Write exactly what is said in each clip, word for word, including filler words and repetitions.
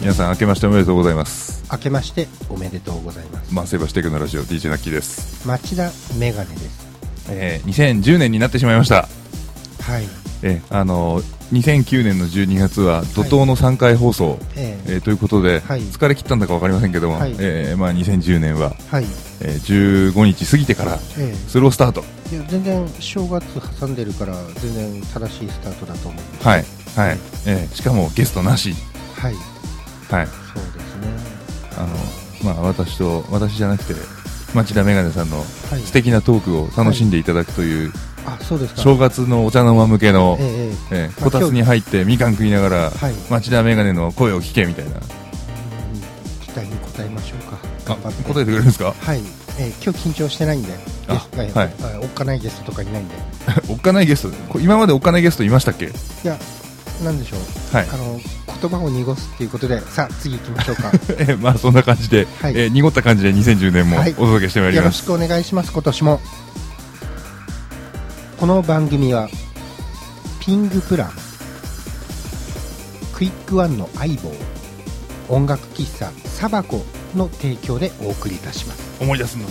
皆さん明けましておめでとうございます。 明けましておめでとうございます。 マンセバシテクノラジオ ディージェー ナッキーです。 町田メガネです。 えー、にせんじゅうねんになってしまいました。 はい。 えー、あのにせんきゅうねんのじゅうにがつは怒涛のさんかい放送、はい、えー、ということで、はい、疲れ切ったんだか分かりませんけども、はい、えーまあ、にせんじゅうねんは、はい、えー、じゅうごにち過ぎてからスロースタート、 えー、いや全然正月挟んでるから全然正しいスタートだと思います。 はい、はい、えー、しかもゲストなし。 はい、 はい、 そうですね。 あの、まあ、私と私じゃなくて町田メガネさんの素敵なトークを楽しんでいただくという、はい、 あ、そうですか。 正月のお茶の間向けの、 えええー、こたつに入ってみかん食いながら、はい、町田メガネの声を聞けみたいな、うん、 期待に応えましょうか。頑張って答えてくれるんですか。 はい、えー、今日緊張してないんで、 あ、はい、 おっかないゲストとかいないんでおっかないゲスト、今までおっかないゲストいましたっけ。いや、なんでしょう、はい、あの言葉を濁すっていうことで、さあ次行きましょうか。 えー、まあそんな感じで、はい、えー、濁った感じでにせんじゅうねんもお届けしてまいります、はい、よろしくお願いします。今年もこの番組はピングプラン、クイックワンの相棒、音楽喫茶サバコの提供でお送りいたします。 思い出すのに。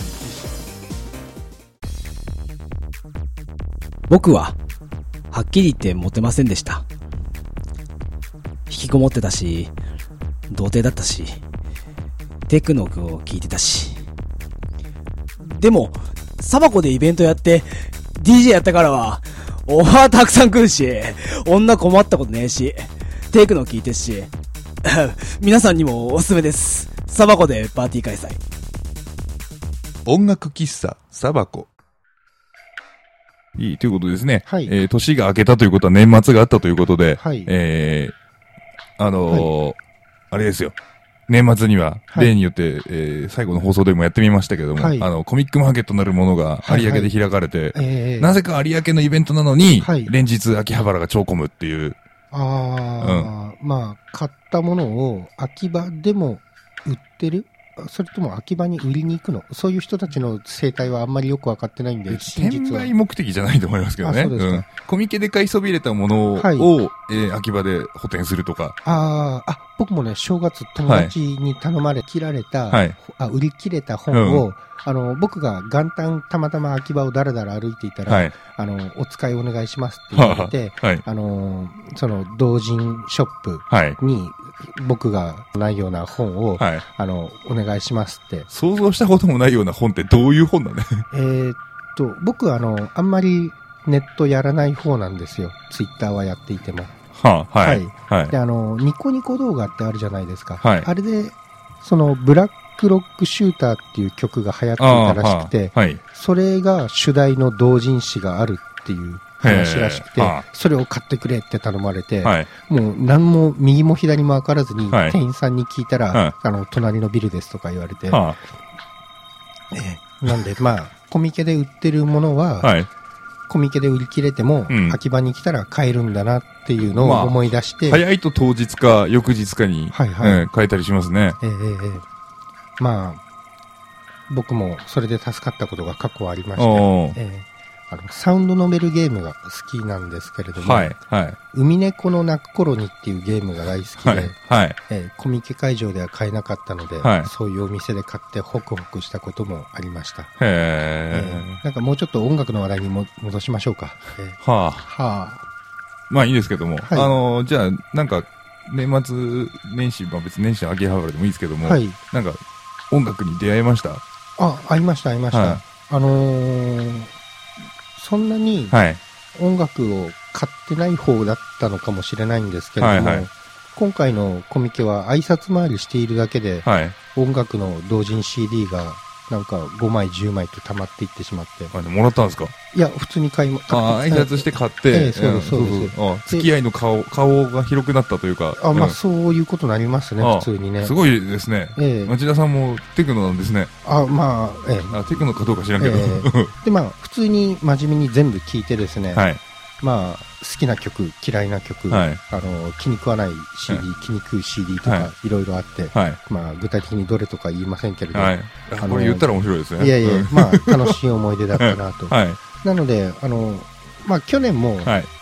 僕ははっきり言ってモテませんでした。引きこもってたし、童貞だったし、テクノを聞いてたし。でもサバコでイベントやって ディージェー やったからはオファーたくさん来るし、女困ったことねえし、テクノ聞いてるし皆さんにもおすすめです。サバコでパーティー開催。 音楽喫茶サバコ。いいということですね、はい、えー、年が明けたということは年末があったということで、はい、えー、あのーはい、あれですよ、年末には例によって、はい、えー、最後の放送でもやってみましたけども、はい、あのコミックマーケットなるものが有明で開かれて、はいはい、えー、なぜか有明のイベントなのに、はい、連日秋葉原が超混むっていう。 ああ、うん、まあ買ったものを秋葉でも売ってる、それとも秋葉に売りに行くの、そういう人たちの生態はあんまりよく分かってないんで、 転売目的じゃないと思いますけどね。うん、コミケで買いそびれたものを、はい、えー、秋葉で補填するとか。 ああ、僕もね、正月友達に頼まれ、切られた、はい、あ、売り切れた本を、うん、あの僕が元旦たまたま秋葉をだらだら歩いていたら、はい、あのお使いお願いしますって言われて、はい、あのその同人ショップに、はい、僕がないような本を、はい、あのお願いしますって。 想像したこともないような本ってどういう本だね。 えーっと僕あのあんまりネットやらない方なんですよ。ツイッターはやっていても。 はあ、はい、はい、 であのニコニコ動画ってあるじゃないですか。はい、あれでそのブラックロックシューターっていう曲が流行っていたらしくて、はい、それが主題の同人誌があるっていう話らしくて、それを買ってくれって頼まれて、はい、もう何も右も左も分からずに、はい、店員さんに聞いたら、はい、あの隣のビルですとか言われて、はあ、えー、なんでまあコミケで売ってるものは、はい、コミケで売り切れても、うん、秋葉に来たら買えるんだなっていうのを思い出して、 まあ、早いと当日か翌日かに、はいはい、えー、買えたりしますね。 えーえー、まあ僕もそれで助かったことが過去ありまして、えーあのサウンドノベルゲームが好きなんですけれども、はいはい、海猫の鳴く頃にっていうゲームが大好きで、はいはい、えー、コミケ会場では買えなかったので、はい、そういうお店で買ってホクホクしたこともありました。へえー、なんかもうちょっと音楽の話題にも戻しましょうか。えー、はあ、はあ、 まあいいですけども、はい、あのじゃあなんか年末年始、まあ、別に年始の秋葉原でもいいですけども、はい、なんか音楽に出会いました？ あ、会いました会いました、はい、あのーそんなに音楽を買ってない方だったのかもしれないんですけれども、はいはい、今回のコミケは挨拶回りしているだけで、はい、音楽の同人 シーディー がなんかごまいじゅうまいと溜まっていってしまって。 あ、でもらったんですか？ いや、普通に買いま、 あ、挨拶して買って、ええ、そうですそうです。あ、付き合いの顔顔が広くなったというか。 あ、まあ、うん、そういうことになりますね、普通にね。 すごいですね。ええ、町田さんもテクノなんですね。 あ、まあ、ええ、 あ、テクノかどうか知らんけど。ええ、で、まあ普通に真面目に全部聞いてですね。はい。まあ好きな曲、嫌いな曲、はい、あの気に食わない シーディー、はい、気に食う シーディー とかいろいろあって、はい、まあ具体的にどれとか言いませんけれど、はい、 あのこれ言ったら面白いですね。 いやいや、まあ楽しい思い出だったなと。はい、なのであのまあ去年も、はい、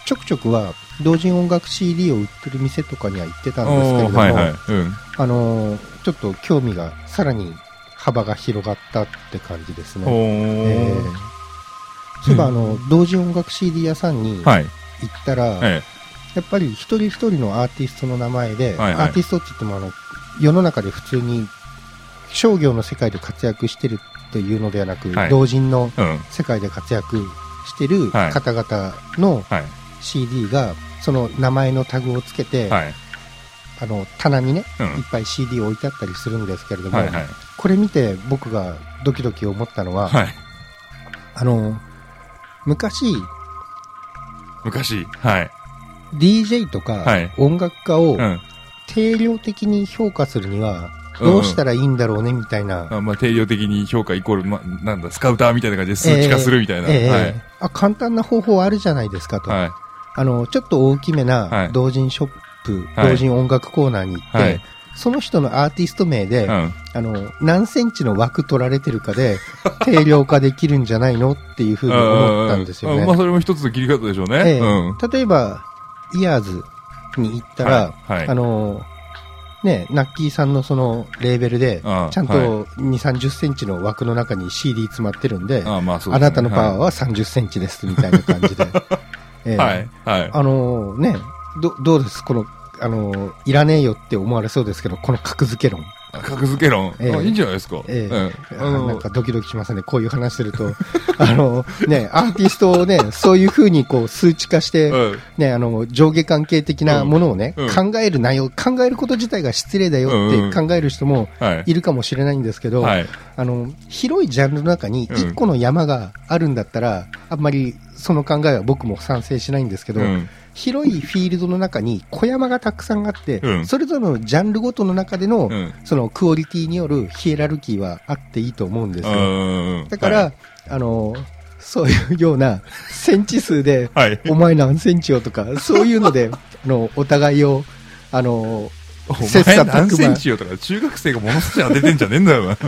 ちょくちょくは同人音楽 シーディー を売ってる店とかには行ってたんですけれども、はいはい、うん、あのちょっと興味がさらに幅が広がったって感じですね。えー、そういえばあの、うん、同人音楽 シーディー 屋さんに行ったら、はい、やっぱり一人一人のアーティストの名前で、はいはい、アーティストって言ってもあの世の中で普通に商業の世界で活躍してるっていうのではなく、はい、同人の世界で活躍してる方々の シーディー がその名前のタグをつけて、はい、あの棚にね、うん、いっぱい シーディー 置いてあったりするんですけれども、はいはい、これ見て僕がドキドキ思ったのは、はい、あの昔昔、はい、 ディージェー とか音楽家を定量的に評価するにはどうしたらいいんだろうねみたいな、 うん、まあ、定量的に評価イコール、ま、なんだスカウターみたいな感じで数値化するみたいな、えーえーはい、 あ簡単な方法あるじゃないですかと、はい、あのちょっと大きめな同人ショップ、はい、同人音楽コーナーに行って、はい、その人のアーティスト名で、うん、あの何センチの枠取られてるかで定量化できるんじゃないのっていうふうに思ったんですよね。 あまあ、それも一つの切り方でしょうね、えーうん、例えばイヤーズに行ったら、はいはい、あのね、ナッキーさんのそのレーベルでちゃんとに、さんじゅっセンチの枠の中に シーディー 詰まってるんで、 あ, まあそうですね、あなたのパワーはさんじゅっセンチですみたいな感じで、えーはいはい、あのね、ど, どうですこのあのいらねえよって思われそうですけど、この格付け論、 格付け論、えー、あいいんじゃないですか、えーえー、あのなんかドキドキしますね、こういう話するとあの、ね、アーティストを、ね、そういう風にこう数値化して、うんね、あの上下関係的なものを、ねうんうん、考える内容、考えること自体が失礼だよって考える人もいるかもしれないんですけど、はい、あの広いジャンルの中にいっこの山があるんだったら、あんまりその考えは僕も賛成しないんですけど、うん広いフィールドの中に小山がたくさんあって、うん、それぞれのジャンルごとの中での、うん、そのクオリティによるヒエラルキーはあっていいと思うんですよ。だから、はい、あのそういうようなセンチ数で、はい、お前何センチよとかそういうのであのお互いをあの切磋琢磨、何センチよとか中学生がものすごい当ててんじゃねえんだよ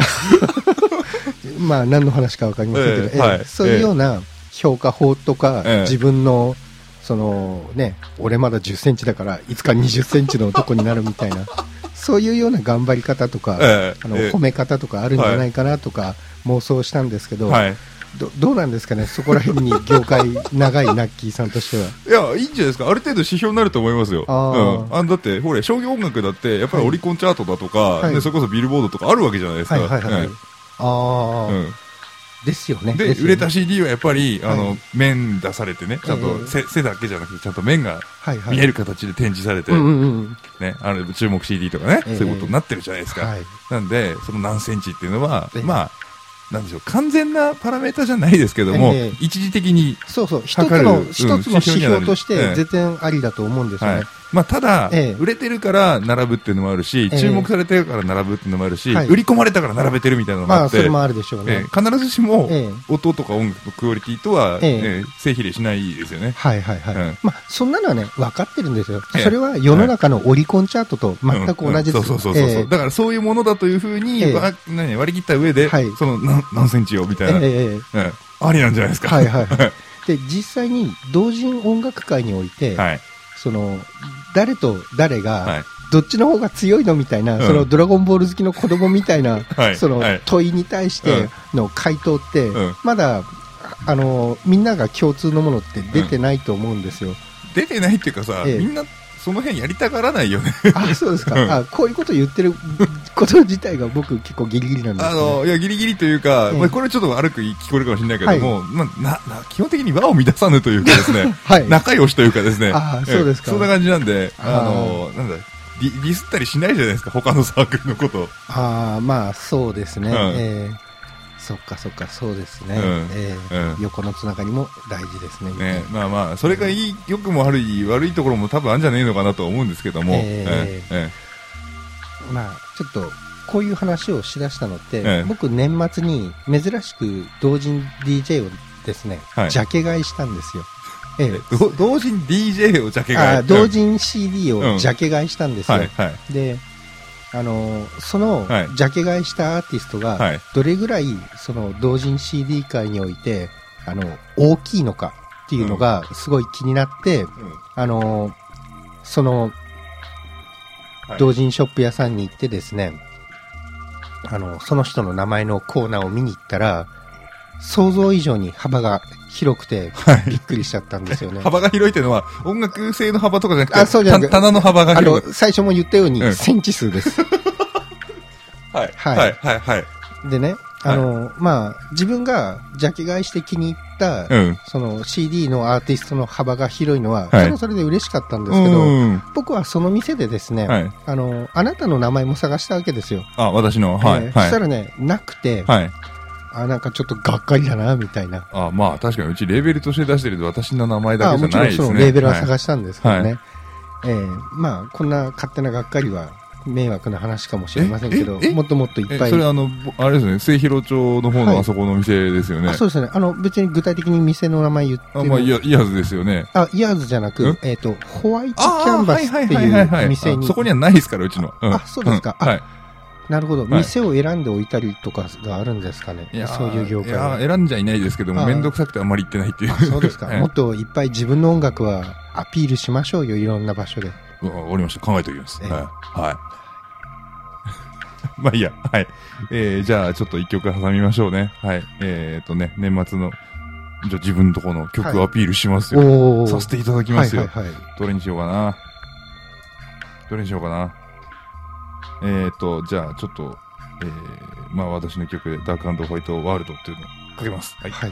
まあ何の話か分かりませんけど、えーはい、そういうような評価法とか、えー、自分のそのね、俺まだじゅっセンチだからいつかにじゅっセンチの男になるみたいなそういうような頑張り方とか、えー、あの褒め方とかあるんじゃないかなとか妄想したんですけど、はい、ど, どうなんですかね、そこら辺に業界長いナッキーさんとしては。 いやいいんじゃないですか、ある程度指標になると思いますよ。あ、うん、あだってほれ商業音楽だってやっぱりオリコンチャートだとか、はい、でそれこそビルボードとかあるわけじゃないですか。はいはいはいはい、 ああ、うんですよね。 で、 ですよね。 売れた シーディー はやっぱり、あの、はい、面出されてね、ちゃんと背、えー、背だけじゃなくて、ちゃんと面が見える形で展示されて、はいはい、ね、あの、注目 シーディー とかね、えー、そういうことになってるじゃないですか。はい、なんで、その何センチっていうのは、えー、まあ、なんでしょう、完全なパラメータじゃないですけども、えー、一時的にそうそう、一つの、一つの指標として絶対ありだと思うんですよね。はい、 まあ、ただ、ええ、売れてるから並ぶっていうのもあるし、ええ、注目されてるから並ぶっていうのもあるし、はい、売り込まれたから並べてるみたいなのもあって、 まあ、それもあるでしょうね。 ええ、必ずしも、ええ、音とか音楽のクオリティとは、ええええ、正比例しないですよね。 はいはいはい。うん、まあ、そんなのはね、分かってるんですよ。ええ、それは世の中のオリコンチャートと全く同じです。 そうそうそうそう、ええ。だからそういうものだというふうに、ええ、割, 割り切った上で、はい、その何、何センチよみたいな、ええええ、ありなんじゃないですか。 はいはいはい。で、実際に同人音楽界において、はい、その誰と誰がどっちの方が強いのみたいな、はい、そのドラゴンボール好きの子供みたいな、うん、その問いに対しての回答って、うん、まだあのみんなが共通のものって出てないと思うんですよ。うん、 出てないっていうかさ、ええ、みんなその辺やりたがらないよね。 あ、そうですか。うん、あ、こういうこと言ってること自体が僕結構ギリギリなんです、ね、 あのいやギリギリというか、ええ、まあ、これちょっと悪く聞こえるかもしれないけども、はい、まあ、なな基本的に和を乱さぬというかですね、はい、仲良しというかですね、 あ、そうですか。 そんな感じなんで、あのなんだディ、ディスったりしないじゃないですか、他のサークルのこと。 ああ、まあそうですね。うん、えーそっかそっか、そうですね、うん、えーうん、横のつながりも大事ですね。 ね、まあまあそれがいい、良くも悪い悪いところも多分あるんじゃねえのかなと思うんですけども、えーえー、まあちょっとこういう話をしだしたのって、えー、僕年末に珍しく同人 ディージェー をですね、はい、ジャケ買いしたんですよ。 えー、同人 ディージェー をジャケ買い、 あ、同人 シーディー をジャケ買いしたんですよ。うん、はいはい、であのそのジャケ買いしたアーティストがどれぐらいその同人 シーディー 界においてあの大きいのかっっていうのがすごい気になって、うん、あのその同人ショップ屋さんに行ってですね、あのその人の名前のコーナーを見に行ったら想像以上に幅が広くてびっくりしちゃったんですよね、はい、 幅が広いっていうのは音楽性の幅とかじゃなくて、 あ、そうじゃなくて棚の幅が広い。 あの最初も言ったように、うん、センチ数ですはいはいはいはいはい。 でね、あの、はい、まあ自分がジャケ買いして気に入った、うん、その シーディー のアーティストの幅が広いのは、はい、それはそれで嬉しかったんですけど、うん、僕はその店でですね、はい、あのあなたの名前も探したわけですよ。 あ、私の、はい、 えーはい、そしたらねなくて、はい、あ、なんかちょっとがっかりだなみたいな。 あ、まあ確かにうちレーベルとして出してると私の名前だけじゃないですね。 もちろんそのレーベルは探したんですけどね、はい、えー、まあこんな勝手ながっかりは迷惑な話かもしれませんけど、もっともっといっぱい。 それあのあれですね、末広町の方のあそこの店ですよね。 はい、あ、そうですね。あの別に具体的に店の名前言っても、 あ、まあイヤーズですよね。 あ、イヤーズじゃなく、えっ、ー、とホワイトキャンバスっていう店に。 そこにはないですからうちの。 うん、あ、そうですか。うん、はい。なるほど、はい、店を選んでおいたりとかがあるんですかね。いや、そういう業界は。 いや、選んじゃいないですけども、めんどくさくてあんまり行ってないっていう。 そうですか。はい、もっといっぱい自分の音楽はアピールしましょうよ、いろんな場所で。 わかりました。考えておきます。はい。はい。まあいいや。はい。えー、じゃあちょっと一曲挟みましょうね。はい。えー、っとね、年末の、じゃあ自分のとこの曲をアピールしますよ。はい、させていただきますよ。はいはいはい。どれにしようかな。どれにしようかな。えー、っと、じゃあちょっと、えー、まあ私の曲でダーク&ホワイトワールドっていうのをかけます。はい。はい。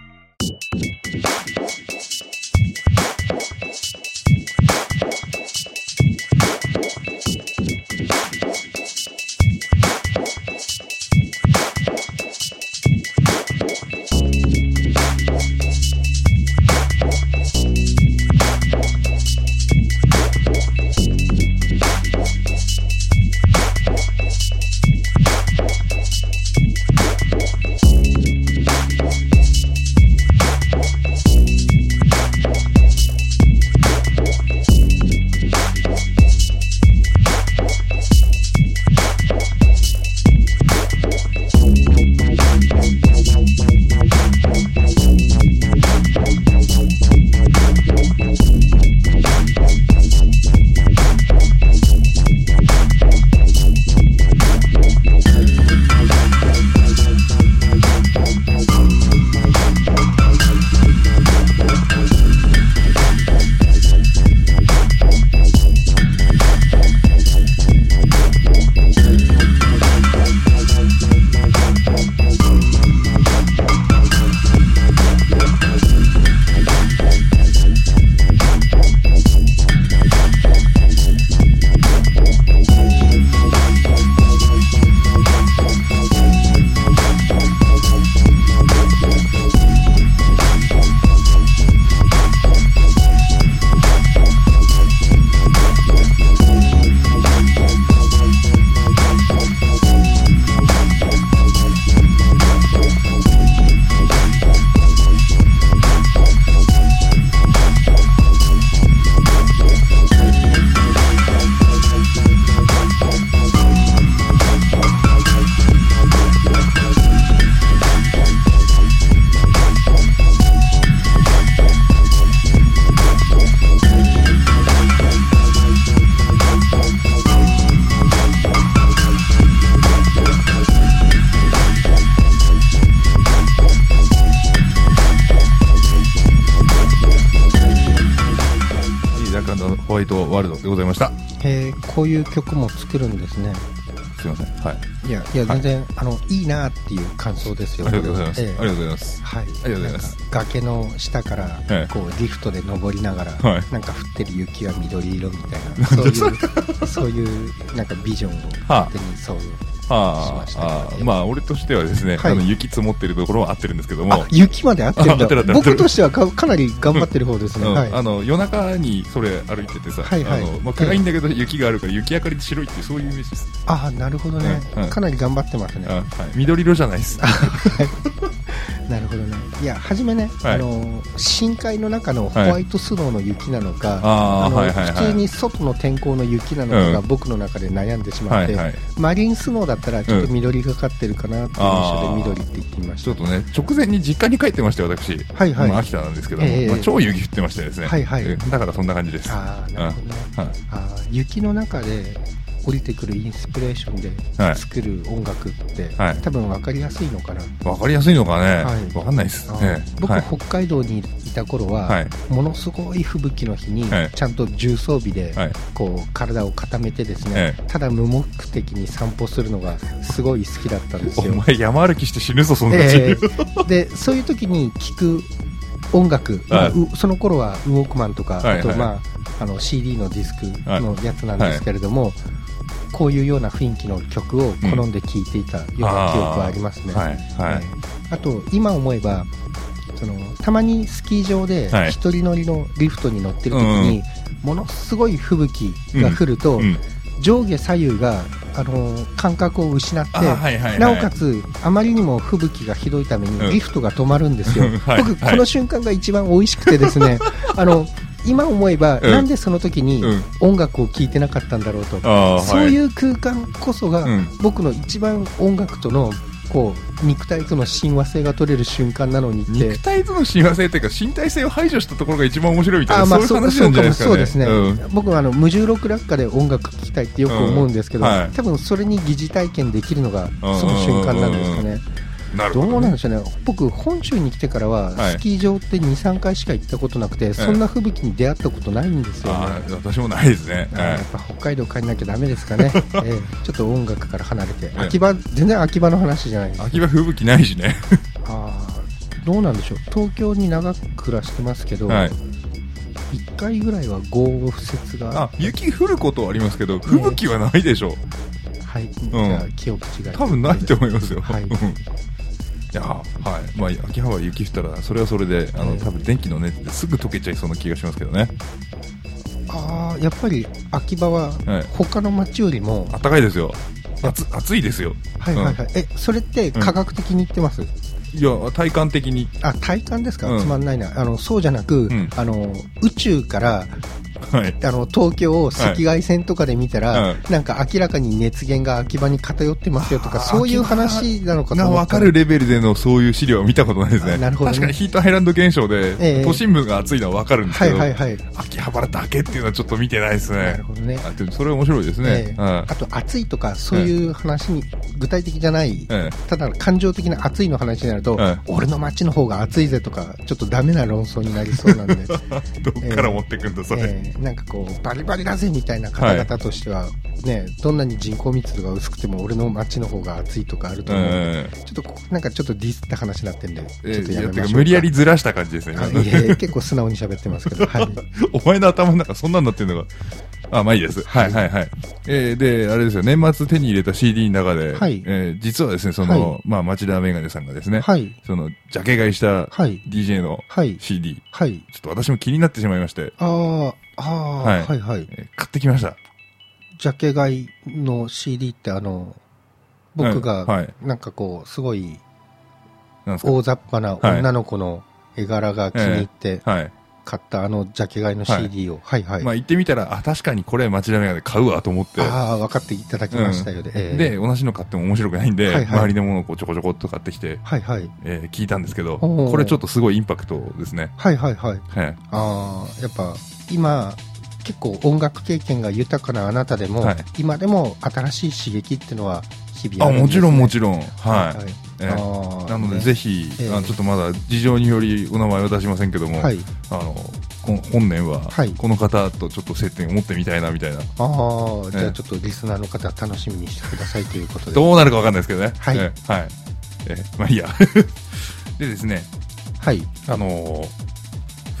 ホワイトワールドでございました。 えー、こういう曲も作るんですね。 すいません。はい。 いやいや全然、はい、あのいいなっていう感想ですよ。 ありがとうございます。えー、ありがとうございます。 はい。ありがとうございます。 崖の下からこうリフトで登りながら、はい、なんか降ってる雪は緑色みたいな、そういうそういうなんかビジョンを勝手に想像。 はあ、あまあ俺としてはですね、はい、あの雪積もってるところは合ってるんですけども、 雪まで合ってるんだ。僕としては か, かなり頑張ってる方ですね。うんはい、 あの夜中にそれ歩いててさ、はいはい、あのまあ、暗いんだけど雪があるから雪明かりで白いってそういうイメージです。 ああなるほどね、うんうん、かなり頑張ってますね。 あ、はい、緑色じゃないです。 なるほどね。いや、初めね、はい、あの深海の中のホワイトスノーの雪なのか、はい、あの、はいはいはい、普通に外の天候の雪なのかが僕の中で悩んでしまって、うんはいはい、マリンスノーだったらちょっと緑がかってるかなっていう印象で緑って言ってみました。 ちょっとね、直前に実家に帰ってましたよ、私。はいはい。まあ、秋田なんですけども、えーまあ、超雪降ってましてですね。はいはい。だからそんな感じです。 ああ、なるほどね。うん、はい、あ雪の中で降りてくるインスピレーションで作る音楽って、はい、多分分かりやすいのかな。 分かりやすいのかね、はい、分かんないです、ね、 僕、はい、北海道にいた頃は、はい、ものすごい吹雪の日に、はい、ちゃんと重装備で、はい、こう体を固めてですね、はい、ただ無目的に散歩するのがすごい好きだったんですよ。 お前山歩きして死ぬぞそんな、 えー、でそういう時に聴く音楽、まあ、その頃はウォークマンとか、はい、あと、まあ、あの シーディー のディスクのやつなんですけれども、はい、こういうような雰囲気の曲を好んで聴いていたような記憶はありますね。うん、あ,、はいはい、あと今思えばそのたまにスキー場で一人乗りのリフトに乗ってる時に、ものすごい吹雪が降ると、うんうん、上下左右があの感覚を失って、はいはいはい、なおかつあまりにも吹雪がひどいためにリフトが止まるんですよ、うん、僕この瞬間が一番美味しくてですねあの今思えば、うん、なんでその時に音楽を聴いてなかったんだろうと、うん、そういう空間こそが僕の一番音楽とのこう肉体との親和性が取れる瞬間なのにって、 肉体との親和性というか身体性を排除したところが一番面白いみたいな、あ、まあ、そういう話なんじゃないですかね。 そうですね、うん、僕はあの無重力落下で音楽聴きたいってよく思うんですけど、うんはい、多分それに疑似体験できるのがその瞬間なんですかね。なるほどね、どうなんでしょうね。僕本州に来てからはスキー場って にさんかいしか行ったことなくて、はい、そんな吹雪に出会ったことないんですよね。あ、 私もないですね。 やっぱ北海道帰んなきゃダメですかね、えー、ちょっと音楽から離れて、秋葉、全然秋葉の話じゃないです。 秋葉吹雪ないしねあ、どうなんでしょう。東京に長く暮らしてますけど、はい、いっかいぐらいは豪雨雪が、 あ、雪降ることはありますけど吹雪はないでしょう、ね、 はい、じゃあ記憶違い、 多分ないと思いますよ、はい、いや、はい、まあ、秋葉原雪降ったらそれはそれで、あの、えー、多分電気の熱ですぐ溶けちゃいそうな気がしますけどね。 ああ、やっぱり秋葉は他の街よりも暖かいですよ。暑、暑いですよ。 はいはいはい、うん、え、それって科学的に言ってます？うん、 いや、体感的に。 あ、体感ですか、うん、つまんないな。あのそうじゃなく、うん、あの宇宙からはい、あの東京を赤外線とかで見たら、はい、なんか明らかに熱源が秋葉に偏ってますよとか、そういう話なのかと思った。 分かるレベルでのそういう資料は見たことないですね。なるほどね。確かにヒートアイランド現象で、えー、都心部が暑いのは分かるんですけど、はいはいはい、秋葉原だけっていうのはちょっと見てないですね。なるほどね。あ、でもそれ面白いですね。 えー、あと暑いとかそういう話に具体的じゃない、えー、ただ感情的な暑いの話になると、えー、俺の街の方が暑いぜとかちょっとダメな論争になりそうなんでどっから持ってくんだそれ、 えー、なんかこうバリバリだぜみたいな方々としては、はい、ね、どんなに人口密度が薄くても俺の街の方が暑いとかあると思う、えー、ちょっとなんかちょっとディスった話になってんで、 えー、 ちょっとやめましょうか。 無理やりずらした感じですね。 いや結構素直に喋ってますけど、はい、 お前の頭の中そんなんなってんのが、あ、まあいいです。はいはいはい。えー、で、あれですよ、年末手に入れた シーディー の中で、はい、えー、実はですね、その、はい、まあ町田メガネさんがですね、はい、その、ジャケ買いした ディージェー の シーディー、はい、ちょっと私も気になってしまいまして、 ああ、ああ、はい、はいはい、 えー、買ってきました。 ジャケ買いの シーディー ってあの、僕が、はい、なんかこう、すごい、大雑把な女の子の絵柄が気に入って、はい、はい買ったあのジャケ買いの シーディー を、はい、はいはい、まあ言ってみたら、あ、確かにこれ町田メガネ買うわと思って、 ああ、分かっていただきましたよね、うん、えー、 で同じの買っても面白くないんで、はいはい、周りのものをこうちょこちょこっと買ってきて、はいはい、えー、聞いたんですけど、これちょっとすごいインパクトですね。 はいはいはい、はい、ああ、やっぱ今結構音楽経験が豊かなあなたでも、はい、今でも新しい刺激っていうのは日々あるんですね。あ、もちろんもちろん、はい、はい、えー、なので、ね、ぜひ、えー、あちょっとまだ事情によりお名前は出しませんけども、はい、あの本年はこの方とちょっと接点を持ってみたいなみたいな、はい、ああ、じゃあちょっとリスナーの方楽しみにしてくださいということで、 どうなるか分かんないですけどね、はい、えー、はい、えー、まあいいやでですね、はい、あのー、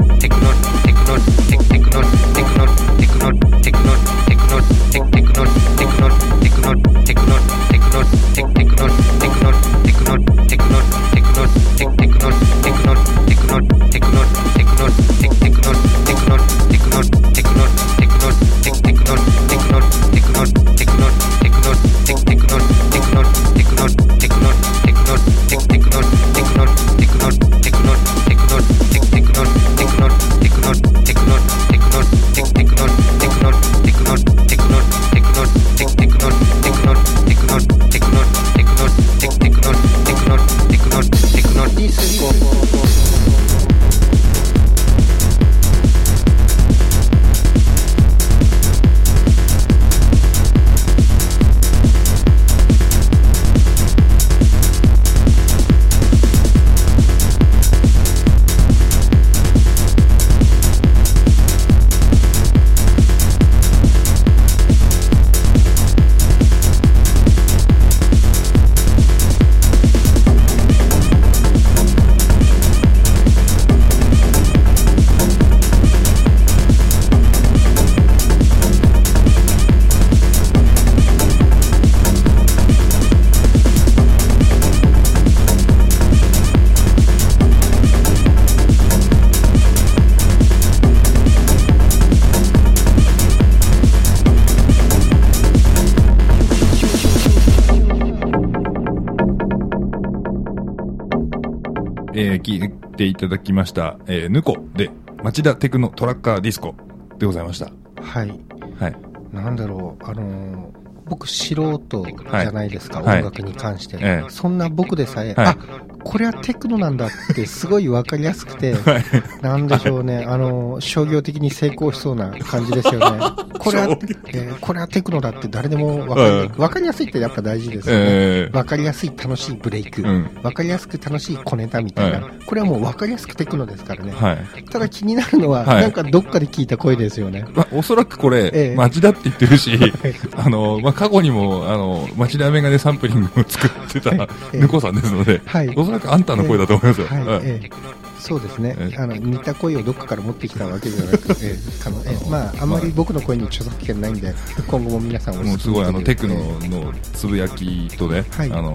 えー、聞いていただきました、えー、ヌコで町田テクノトラッカーディスコでございました。 はい。 はい。 なんだろう、あのー、僕素人じゃないですか、はい、音楽に関して、はい、そんな僕でさえ、はい、あ、これはテクノなんだってすごい分かりやすくて、はい、なんでしょうね、あの商業的に成功しそうな感じですよね。これは、えー、これはテクノだって誰でも分かり、分かりやすいってやっぱ大事ですよね。えー、分かりやすい楽しいブレイク、うん、分かりやすく楽しい小ネタみたいな、はい、これはもう分かりやすくテクノですからね。はい、ただ気になるのは、はい、なんかどっかで聞いた声ですよね。 まあ、おそらくこれ、えー、町田って言ってるし、あの、まあ、過去にも、あの、町田メガネサンプリングを作ってた、ぬこさんですので、はい、おそらくあんたの声だと思いますよ。はいはい、えー、 そうですね、えー、あの似た声をどっかから持ってきたわけじゃなくて、えー、あのえー、まああんまり僕の声に著作権ないんで、今後も皆さんもうすごいあのテクノのつぶやきとね、はい、あの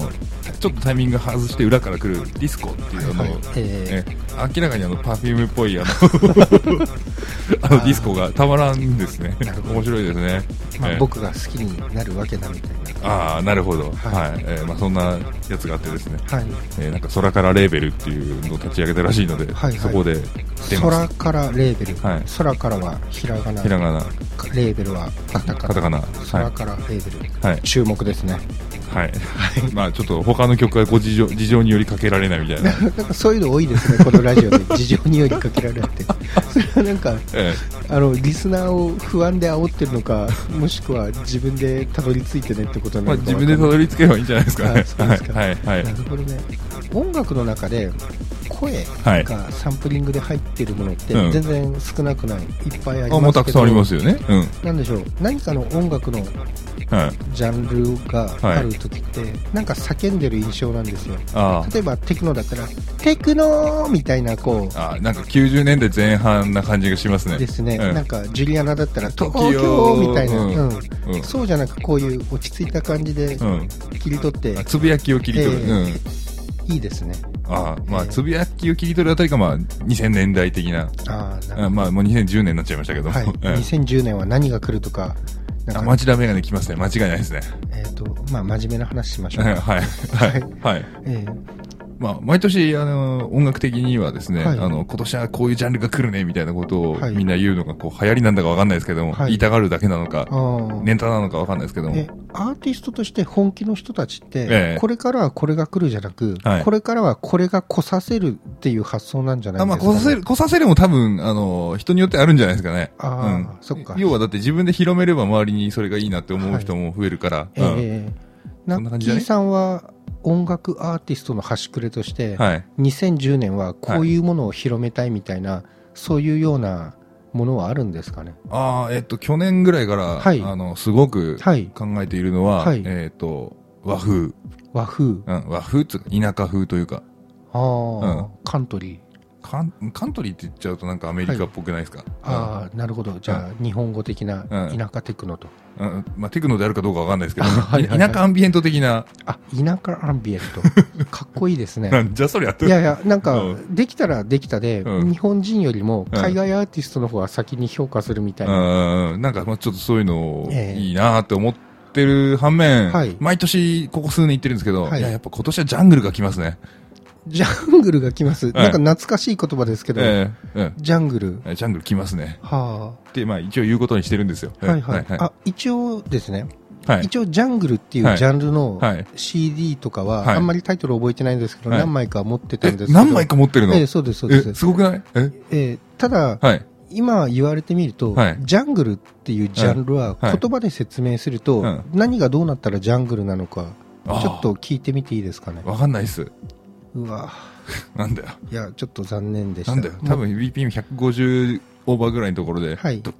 ちょっとタイミング外して裏から来るディスコっていうのを、はいはい、えー、明らかにあのパフュームっぽいあのあのディスコがたまらんですね。面白いですね。 まあ、えー、僕が好きになるわけだみたいな。 ああ、なるほど。はい。はい、えー、まあそんなやつがあってですね。はい。えー、なんか空からレーベルっていうのを立ち上げたらしいので、はいはい、そこで出ます。空からレーベル。はい。空からはひらがな。 ひらがな。 レーベルはカタカナ。 カタカナ。 空からレーベル。はい。注目ですね。 はい。まあちょっと他の曲はご事情、事情によりかけられないみたいな。 なんかそういうの多いですね、このラジオで。事情によりかけられないって。それはなんか、ええ、あの、リスナーを不安で煽ってるのか、もしくは自分でたどり着いてねってことなのか。まあ自分でたどり着けばいいんじゃないですかね。 そうですか。はい、はい、はい。なるほどね。音楽の中で、声がサンプリングで入っているものって全然少なくない、いっぱいありますけど、 あ、もうたくさんありますよね。うん。 なんでしょう、何かの音楽のジャンルがあるときって、はい、なんか叫んでる印象なんですよ。あ、例えばテクノだったらテクノーみたいなこう、 あ、なんかきゅうじゅうねんだいぜん半な感じがしますね。 ですね、うん、なんかジュリアナだったら東京みたいな、うんうんうん、そうじゃなくこういう落ち着いた感じで切り取って、うん、 つぶやきを切り取る、えーうん、いいですね。 ああ、まあ、えー、つぶやきを切り取るあたりが、まあ、にせんねんだい的な。ああ、なるほど。まあ、もうにせんじゅうねんになっちゃいましたけど。 はい。にせんじゅうねんは何が来るとか。 なんかあ、町田メガネ来ますね。間違いないですね。 えっ、ー、と、まあ、真面目な話しましょうか。 はい。はい。はい。えーまあ、毎年、あの、音楽的にはですね、はい、あの、今年はこういうジャンルが来るね、みたいなことを、みんな言うのが、こう、流行りなんだかわかんないですけども、はい、言いたがるだけなのか、ネタなのかわかんないですけども。 え、アーティストとして本気の人たちって、ええ、これからはこれが来るじゃなく、はい、これからはこれが来させるっていう発想なんじゃないですか、ね。あ、まあ、来させる、来させるも多分、あの、人によってあるんじゃないですかね。 ああ、うん、そっか。 要はだって自分で広めれば周りにそれがいいなって思う人も増えるから。はい、うん、ええー、そんな感じだね。ナッキーさんは、音楽アーティストの端くれとして、はい、にせんじゅうねんはこういうものを広めたいみたいな、はい、そういうようなものはあるんですかね。 ああ、えっと、去年ぐらいから、はい、あの、すごく考えているのは、はい、えっと、和風。 和風。うん、 和風っていうか、田舎風というか。 ああ、うん、カントリー。 カン、カントリーって言っちゃうとなんかアメリカっぽくないですか。はい、 ああ、なるほど。じゃあ、うん、日本語的な田舎テクノと。 うん、まあ、テクノであるかどうかわかんないですけど、はいはいはい、田舎アンビエント的な。 あ、田舎アンビエント。かっこいいですね。 じゃあそれやってる。いやいや、なんか、できたらできたで、うん、日本人よりも海外アーティストの方が先に評価するみたいな。 うん、なんか、まあちょっとそういうのいいなって思ってる反面、はい、毎年ここ数年言ってるんですけど、はい、いや、やっぱ今年はジャングルが来ますね。 ジャングルが来ます。なんか懐かしい言葉ですけど、えーえー、ジャングル。 ジャングル来ますね。はあ。で、まあ一応言うことにしてるんですよ。 はいはい。はいはい、あ、一応ですね。はい、一応ジャングルっていうジャンルの シーディー とかは、あんまりタイトル覚えてないんですけど、はい、何枚か持ってたんですけど。 何枚か持ってるの？ えー、そうですそうです。 すごくない？ ええー、ただ、はい、今言われてみると、はい、ジャングルっていうジャンルは言葉で説明すると、はいはい、何がどうなったらジャングルなのか、ちょっと聞いてみていいですかね。 わかんないっす。 うわなんだよ。 いや、ちょっと残念でした。 なんだよ。多分 ビーピーエムひゃくごじゅう オーバーぐらいのところで、はい。と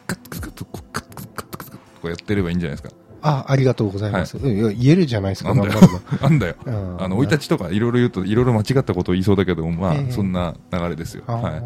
やってればいいんじゃないですか。 あ、ありがとうございます。はい、いや言えるじゃないですか。 なんだよ。なんだよ。あの、生い立ちとかいろいろ言うと、いろいろ間違ったことを言いそうだけども、まあ、えー、そんな流れですよ。はい。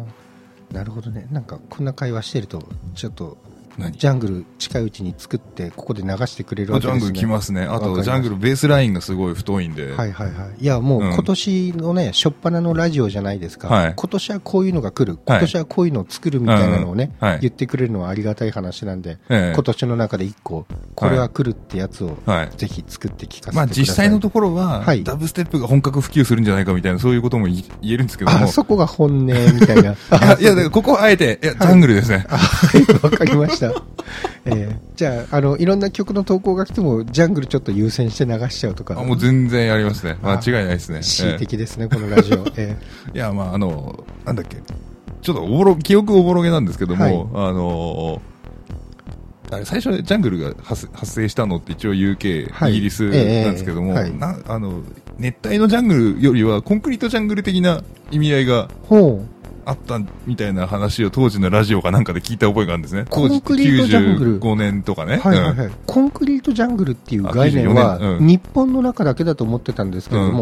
なるほどね。なんか、こんな会話してると、ちょっと、ジャングル近いうちに作ってここで流してくれるわけですね。 ジャングル来ますね。あとジャングルベースラインがすごい太いんで。 はいはいはい。いやもう今年のね、初っ端のラジオじゃないですか。はい、今年はこういうのが来る。今年はこういうのを作るみたいなのをね、はい、言ってくれるのはありがたい話なんで、はい、今年の中で一個これは来るってやつをぜひ作って聞かせてください。まあ実際のところは、はい、ダブステップが本格普及するんじゃないかみたいなそういうことも言えるんですけども。 あそこが本音みたいな。いやいやだからここはあえていやジャングルですね。 はい、わかりました。えー、じゃあ、あの、いろんな曲の投稿が来ても、ジャングルちょっと優先して流しちゃうとか。 あ、もう全然やりますね。間違いないですね。 恣意的ですね、えー、このラジオ。えー、いや、まあ、あの、なんだっけ。ちょっとおぼろ、記憶おぼろげなんですけども、はい、あのー、あれ最初ジャングルが発生したのって一応 ユーケー、はい、イギリスなんですけども、えーはい、なあの熱帯のジャングルよりはコンクリートジャングル的な意味合いがあったみたいな話を当時のラジオかなんかで聞いた覚えがあるんですね。 コンクリートジャングル。きゅうじゅうごねんとかね。 はいはいはい。うん、コンクリートジャングルっていう概念は、うん、日本の中だけだと思ってたんですけれども、うん、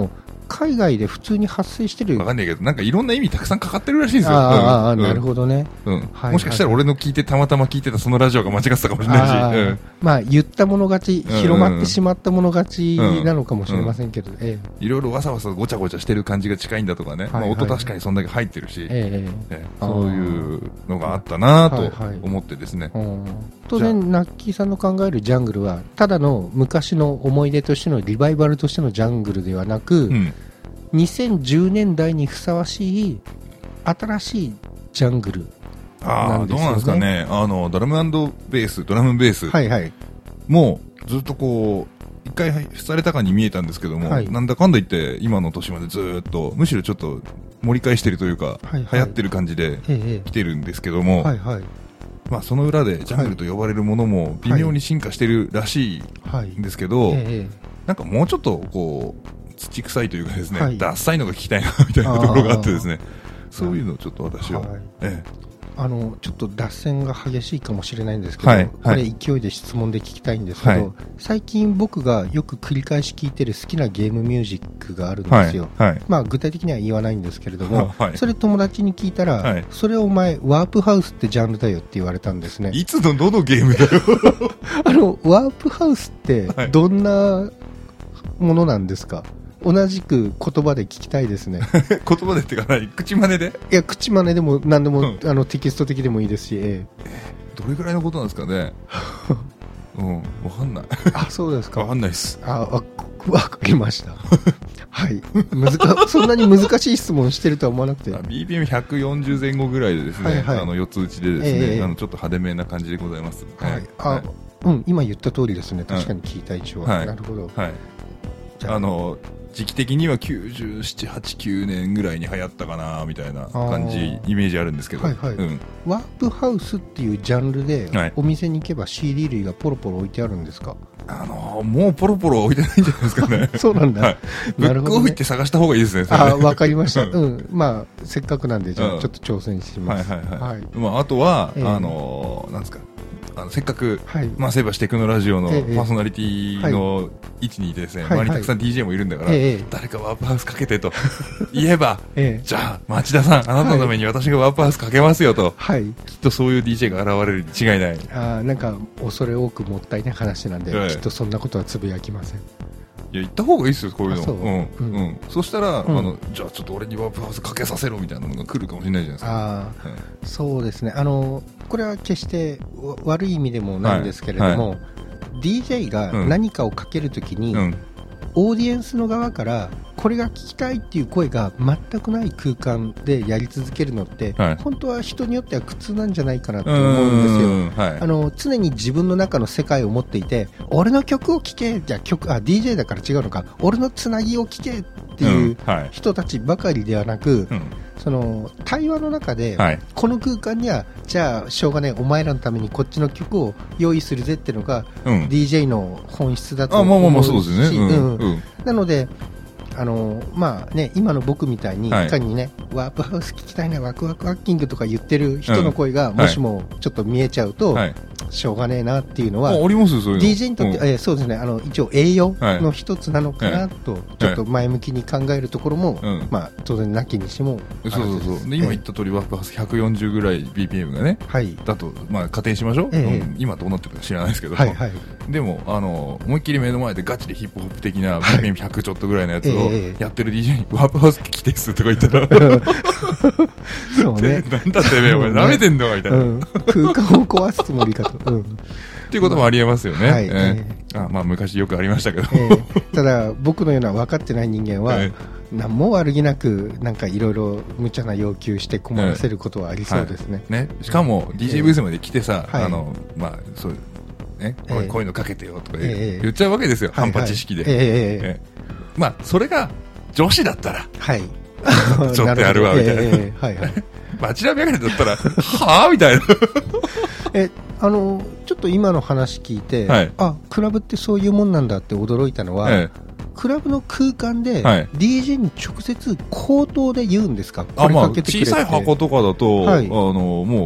海外で普通に発生してる。 わかんないけど、なんかいろんな意味たくさんかかってるらしいんですよ。 ああ、うん、なるほどね。 うん。はい、もしかしたら俺の聞いて、たまたま聞いてたそのラジオが間違ってたかもしれないし。うん、 まあ、言ったもの勝ち、広まってしまったもの勝ちなのかもしれませんけど、ええ。いろいろわさわさごちゃごちゃしてる感じが近いんだとかね。はいはい、まあ、音確かにそんだけ入ってるし、ええええ、そういうのがあったなと思ってですね。はいはい、 当然、ナッキーさんの考えるジャングルは、ただの昔の思い出としてのリバイバルとしてのジャングルではなく、うん、にせんじゅうねんだいにふさわしい新しいジャングルなんですよね。ああ、どうなんですかね。 あのドラム&ベース、ドラムベース、はいはい、もうずっとこう一回されたかに見えたんですけども、はい、なんだかんだ言って今の年までずっとむしろちょっと盛り返してるというか、はいはい、流行ってる感じで来てるんですけども、はいはい、まあ、その裏でジャングルと呼ばれるものも微妙に進化してるらしいんですけど、はいはい、なんかもうちょっとこう土臭いというかですね、はい、ダッサいのが聞きたいなみたいなところがあってですね、そういうのをちょっと私は、はい、ええ、 あのちょっと脱線が激しいかもしれないんですけど、はい、これ勢いで質問で聞きたいんですけど、はい、最近僕がよく繰り返し聞いてる好きなゲームミュージックがあるんですよ、はいはい、まあ、具体的には言わないんですけれども、はい、それ友達に聞いたら、はい、それお前ワープハウスってジャンルだよって言われたんですね。 いつのどのゲームだよあのワープハウスってどんなものなんですか？同じく言葉で聞きたいですね言葉でってかない口真似で？ いや、口真似でも何でも、うん、あのテキスト的でもいいですし、えー、どれぐらいのことなんですかねうん、わかんないあ、そうですか。 わかんないです。 あ、わ、わかりましたはい難かそんなに難しい質問してるとは思わなくてビーピーエムひゃくよんじゅう 前後ぐらいでですね、はいはい、あの四つ打ちでですね、えー、あのちょっと派手めな感じでございます、 はいはい、あ、はい、うん、今言った通りですね。確かに聞いた一応は、はい、なるほど、はい、 じゃあ、あの時期的にはきゅうじゅうなな、はち、きゅうねんぐらいに流行ったかなみたいな感じイメージあるんですけど、はいはい、うん、 ワープハウスっていうジャンルで、はい、お店に行けば シーディー 類がポロポロ置いてあるんですか？ あのー、もうポロポロ置いてないんじゃないですかねそうなんだ、はい、 ブックオフ行って探した方がいいですね。 あ、わかりましたうん、まあせっかくなんでじゃあちょっと挑戦します、 はいはいはい、はい、まあ、あとは、えー、あのー、なんですか、あのせっかく、はい、まあ、セイバーシテクノラジオのパーソナリティの位置にいてですね、はい、周りにたくさん ディージェー もいるんだから、はいはい、誰かワープハウスかけてと言えば、ええ、じゃあ町田さん、あなたのために私がワープハウスかけますよと、はい、きっとそういう ディージェー が現れるに違いない。 あ、なんか恐れ多くもったいない話なんで、はい、きっとそんなことはつぶやきません。 いや、行った方がいいですよ、こういうの。そう、うんうんうん、そしたら、うん、あのじゃあちょっと俺にワープハウスかけさせろみたいなのが来るかもしれないじゃないですか。あ、はい、 そうですね。あのこれは決して悪い意味でもないんですけれども、はいはい、ディージェー が何かをかけるときに、うん、オーディエンスの側からこれが聞きたいっていう声が全くない空間でやり続けるのって、はい、本当は人によっては苦痛なんじゃないかなと思うんですよ、はい、あの常に自分の中の世界を持っていて、俺の曲を聴け、じゃあ曲、あ ディージェー だから違うのか、俺のつなぎを聴けっていう人たちばかりではなく、うん、その対話の中で、はい、この空間にはじゃあしょうがない、お前らのためにこっちの曲を用意するぜっていうのが、うん、ディージェー の本質だと思うし、なのであのまあね、今の僕みたいに、いかにね、ワープハウス聞きたいな、ワクワクワッキングとか言ってる人の声が、もしもちょっと見えちゃうと、はい、しょうがねえなっていうのは、 ありますよ、そういうの。 ディージェー にとって、うん、えー、そうですね、あの一応栄養の一つなのかなと、はい、ちょっと前向きに考えるところも、はい、まあ、当然なきにしもある。 そうそうそう。で、今言った通り、ワープハウスひゃくよんじゅうぐらい ビーピーエム がね、はい、だと、まあ、仮定しましょう、えーうん、今どうなってるか知らないですけど、はいはい、でもあの思いっきり目の前でガチでヒップホップ的な ビーピーエムひゃく ちょっとぐらいのやつをやってる ディージェー にワープハウス来てすとか言ったらそうね、なんだてめえお前舐めてんのみたいな、うん、 空間を壊すつもりかと、うん、 っていうこともありえますよね、はい、えーえー、あ、まあ昔よくありましたけど、 えー、ただ僕のような分かってない人間は、えー、何も悪気なくなんかいろいろ無茶な要求して困らせることはありそうですね、 はい、ね、しかも ディージェー ブースまで来てさ、えー、あのまあそうね、こういうのかけてよとか言っちゃうわけですよ、半端知識で、はいはい、えーえー、まあそれが女子だったら、はい、ちょっとやるわみたいな、えーはいはい、町田メガネだったらはぁみたいなえ、あのちょっと今の話聞いて、はい、あ、クラブってそういうもんなんだって驚いたのは、えー、クラブの空間で ディージェー に直接口頭で言うんですか？ あ、まあ、小さい箱とかだと、はい、あのもう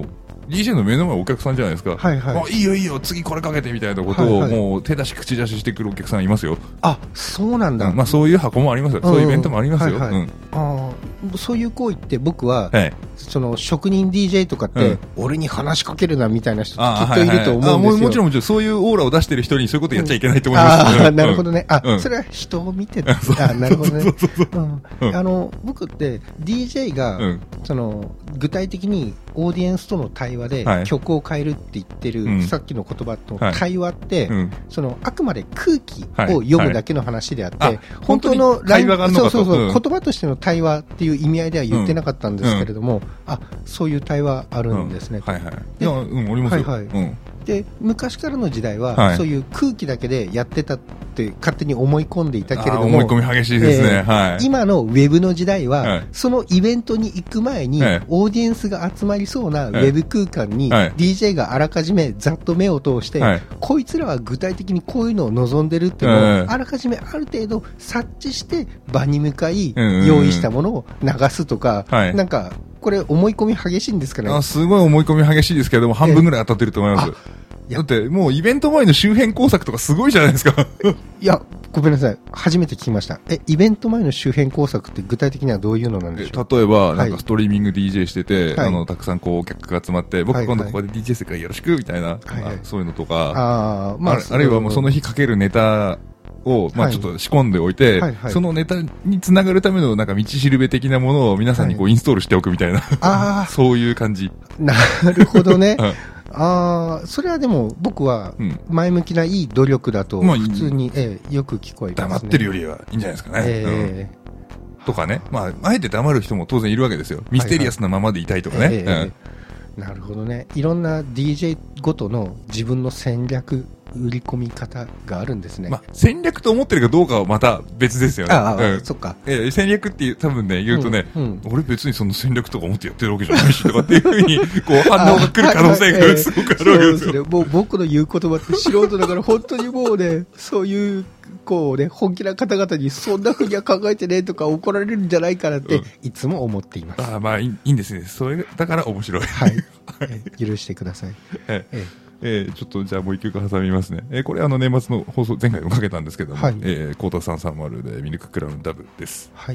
ディージェー の目の前お客さんじゃないですか。はいはい。あ、いいよいいよ、次これかけてみたいなことを、はいはい、もう手出し口出ししてくるお客さんいますよ。 あ、そうなんだ。 うん、まあそういう箱もありますよ。そういうイベントもありますよ。はいはい、うん、 ああ、そういう行為って僕は、はい、その職人 ディージェー とかって、うん、俺に話しかけるなみたいな人きっといると思うんですよ。あ、はいはい、 もちろんもちろん、そういうオーラを出してる人にそういうことやっちゃいけないと思います、 うん、ああ、なるほどね。あ、うん、それは人を見てる。あ、なるほどね。あの、僕って ディージェー が、うん、その、具体的にオーディエンスとの対話で曲を変えるって言ってる、はい、さっきの言葉と対話って、はい、そのあくまで空気を読むだけの話であって、はいはい、本当の会話があるのかと、 そうそうそう、うん、言葉としての対話っていう意味合いでは言ってなかったんですけれども、うん、あ、そういう対話あるんですね。 うん、はいはい。いや、うん、ありますよ。はいはい。うん、 で昔からの時代は、はい、そういう空気だけでやってたって勝手に思い込んでいたけれども、 思い込み激しいですね、えーはい、 今のウェブの時代は、はい、そのイベントに行く前に、はい、オーディエンスが集まりそうなウェブ空間に、はい、ディージェー があらかじめざっと目を通して、はい、こいつらは具体的にこういうのを望んでるっていうのを、はい、あらかじめある程度察知して場に向かい、うんうん、用意したものを流すとか、はい、なんかこれ思い込み激しいんですかね。 あ、すごい思い込み激しいですけれども、半分ぐらい当たってると思います。だってもうイベント前の周辺工作とかすごいじゃないですか。 いや、ごめんなさい、初めて聞きました。え、イベント前の周辺工作って具体的にはどういうのなんでしょう。 例えばなんかストリーミング ディージェー してて、はい、あのたくさんこうお客が集まって、僕今度ここで ディージェー 世界よろしくみたいな、はいはい、そういうのとか、あ、まあ、あ, あるいはもうその日かけるネタを、まあ、ちょっと仕込んでおいて、はいはいはい、そのネタにつながるためのなんか道しるべ的なものを皆さんにこうインストールしておくみたいな、はい、そういう感じ。 なるほどね。ああ、それはでも僕は前向きないい努力だと普通に、うん、ええ、よく聞こえますね。 黙ってるよりはいいんじゃないですかね。えーうん、とかね、まあ、あえて黙る人も当然いるわけですよ。ミステリアスなままでいたいとかね。はいはい、えーうん、なるほどね。いろんな ディージェー ごとの自分の戦略、売り込み方があるんですね。 まあ、戦略と思ってるかどうかはまた別ですよね。 ああ、うん、そっか。 え、戦略って多分ね、言うとね、うんうん、俺別にその戦略とか思ってやってるわけじゃないし、とかっていうふうに、こう反応が来る可能性がすごくあるわけですよ。 そうですね。もう僕の言う言葉って素人だから本当にもうね、そういう、こうね、本気な方々にそんなふうには考えてねとか怒られるんじゃないかなって、いつも思っています。 うん、ああ、まあいい、いいんですね。それだから面白い。 はい。許してください。 えええー、ちょっとじゃあもう一曲挟みますね。えー、これあの年末の放送前回もかけたんですけども、はい、えー、コータさんさんまるでミルククラウンダブです。 はい。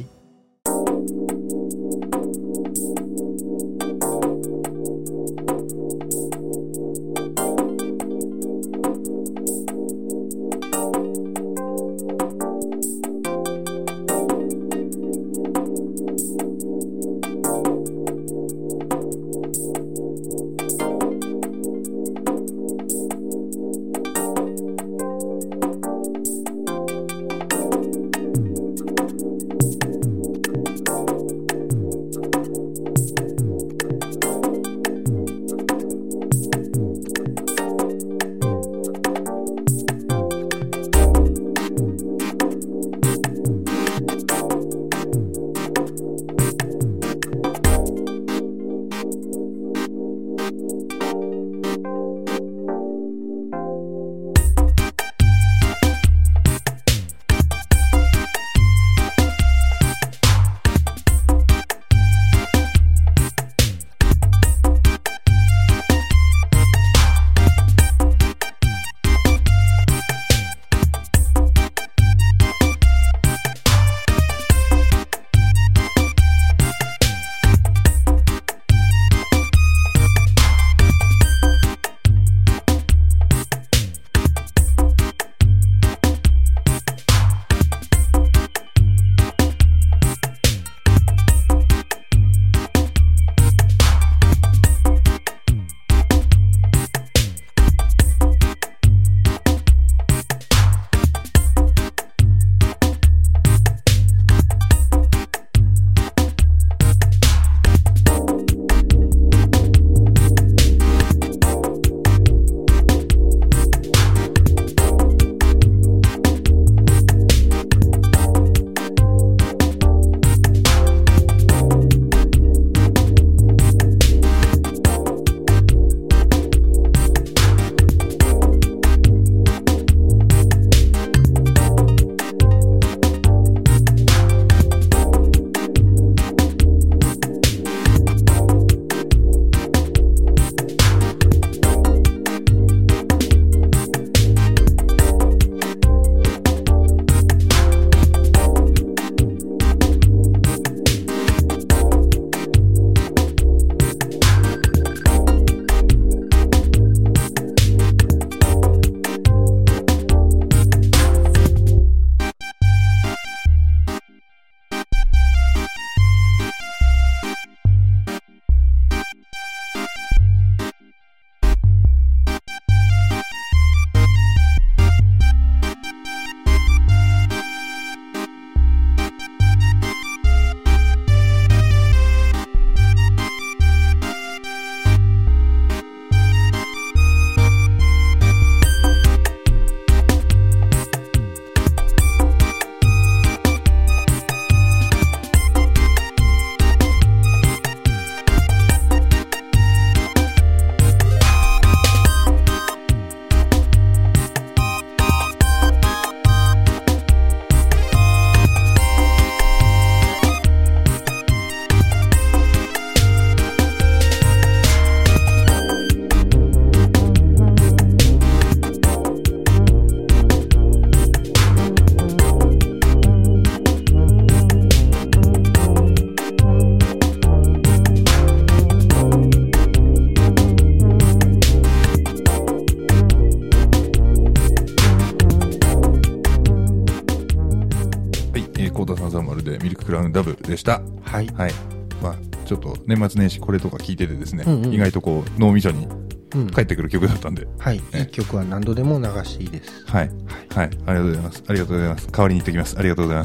田さんさんまるでミルククラウンダブでした。 はい。 はい。まあ、ちょっと年末年始これとか聞いててですね、うんうん、意外とこう、脳みそに帰ってくる曲だったんで。うん、 はい。いい曲は何度でも流していいです。 はい。はい。はい。ありがとうございます。ありがとうございます。代わりに行ってきます。ありがとうございます。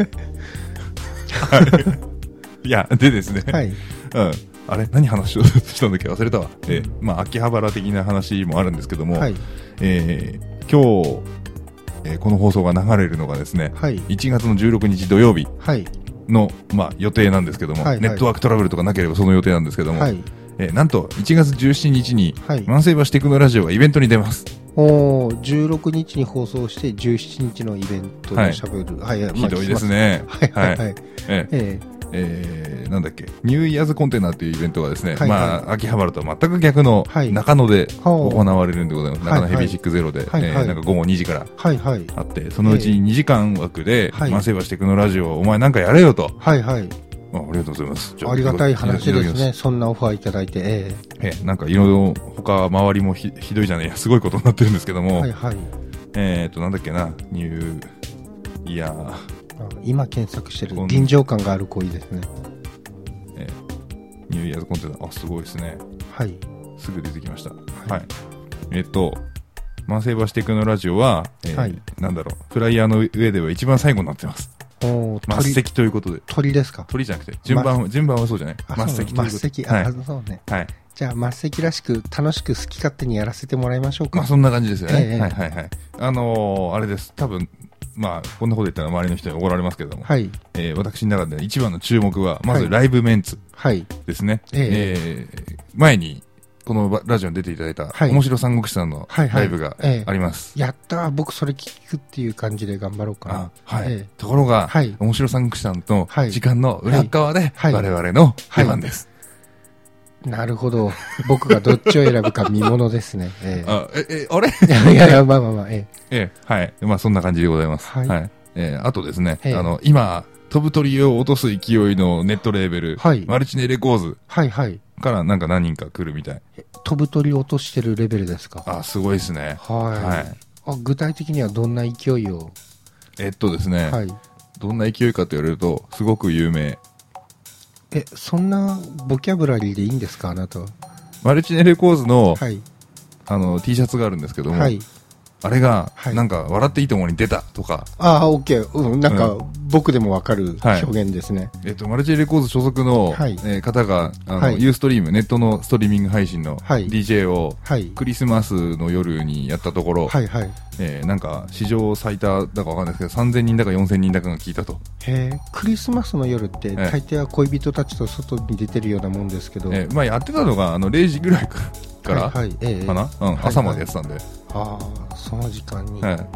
いや、でですね。はい。うん。あれ何話をしたんだっけ忘れたわ。うん、えー、まあ、秋葉原的な話もあるんですけども、はい、えー、今日、えー、この放送が流れるのがですね、はい、いちがつのじゅうろくにち土曜日の、まあ、予定なんですけども、はいはい、ネットワークトラブルとかなければその予定なんですけども、はい、えー、なんといちがつじゅうしちにちに、はい、マンセイバーシテクノラジオがイベントに出ます。 おー、じゅうろくにちに放送してじゅうしちにちのイベントで喋る。はい、はい、 ひどいですね。 はい、はい、はい。 ええーえー、なんだっけニューイヤーズコンテナというイベントがですね、はいはい、まあ、秋葉原とは全く逆の中野で行われるんでございます、はい、中野ヘビーシックゼロで、はいはい、えー、なんかごごにじからあって、はいはい、そのうちにじかん枠で、はい、マンセイバーシテクノラジオお前なんかやれよと、 はいはい、 あ, ありがとうございます。 ありがたい話ですね。そんなオファーいただいて、えー、えー、なんかいろいろ他周りも ひ, ひどいじゃないやすごいことになってるんですけども、はいはい、えっ、ー、となんだっけなニューイヤー今検索してる臨場感がある行為ですね。 えー、ニューイヤーズコンテナ、あ、すごいですね。 はい。 すぐ出てきました。はい。はい、えっと、マンセイバーシテクノラジオは、えーはい、なんだろう、フライヤーの上では一番最後になってます。おー、末席ということで。 鳥ですか？ 鳥じゃなくて、順番、順番はそうじゃない。末席ということで。 末席、あ、はい、そうね。はい。じゃあ、末席らしく楽しく好き勝手にやらせてもらいましょうか。 まあ、そんな感じですよね。えー、はいはいはい。あのー、あれです。多分、まあ、こんなこと言ったら周りの人に怒られますけれども、はい、えー、私の中で一番の注目は、まずライブメンツですね。はい、えー、前に、このラジオに出ていただいた、はい、面白三国志さんのライブがあります。 はいはい、えー、やったー、僕それ聞くっていう感じで頑張ろうかな。 はい。えー、ところが、はい、面白三国志さんと時間の裏側で、我々の出番です。はいはいなるほど。僕がどっちを選ぶか見ものですね。 えー、あ、え、え、あれいやいや、まあまあまあ、ええ。ええ、はい。まあそんな感じでございます。はい。はい、えー、あとですね、えー、あの、今、飛ぶ鳥を落とす勢いのネットレーベル、はい、マルチネレコーズ。はいはい。からなんか何人か来るみたい。 飛ぶ鳥を落としてるレベルですか？ あ、すごいですね。はい。はい。 あ、具体的にはどんな勢いを？ えっとですね、はい。どんな勢いかと言われると、すごく有名。 え、そんなボキャブラリーでいいんですかあなたは？ マルチネレコーズの、はい、あの T シャツがあるんですけども、はい、あれが、はい、なんか笑っていいともに出たとか、 ああ、オッケー、うん、なんか、うん、僕でもわかる表現ですね。 はい、えっとマルチネレコーズ所属の、はい、えー、方があの、はい、ユーストリームネットのストリーミング配信の ディージェー を、はい、クリスマスの夜にやったところ、はいはい、えー、なんか史上最多だかわかんないですけどさんぜんにんだかよんせんにんだかが聞いたと。 へえ、クリスマスの夜って大抵は恋人たちと外に出てるようなもんですけど、 えー、まあやってたのがあのれいじぐらいから、はいはい、えー、かな、うん、はいはい、朝までやってたんで、 ああ、その時間に、はい、